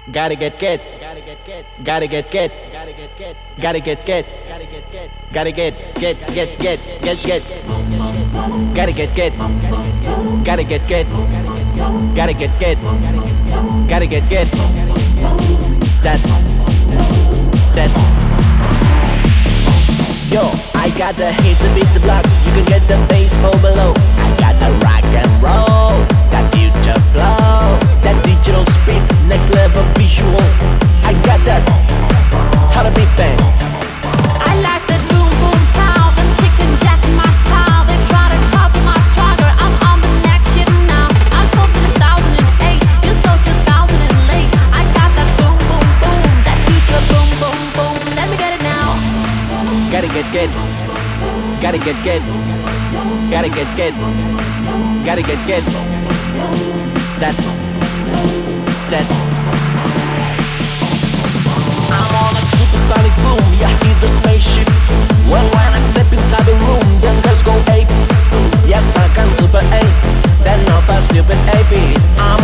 Gotta get, gotta get, gotta get, gotta get, gotta get, gotta get, gotta get, gotta get, gotta get, that. Yo, I got the hit to beat the block. You can get the bass overload. I got the rock and roll, that future flow, that digital speed, next level visual. I got that, how to beat bang. I like that boom boom pow, them chicken jack my style. They try to copy my swagger. I'm on the next shit now. I'm sold in 2008, you sold 2008. I got that boom boom boom, that future boom boom boom. Let me get it now. Gotta get, gotta get, gotta get, gotta get, that. I'm on a supersonic boom, yeah, hear the spaceship. Well, when I step inside the room, then girls go ape. Yeah, stuck on super 8, then off a stupid 8-beat.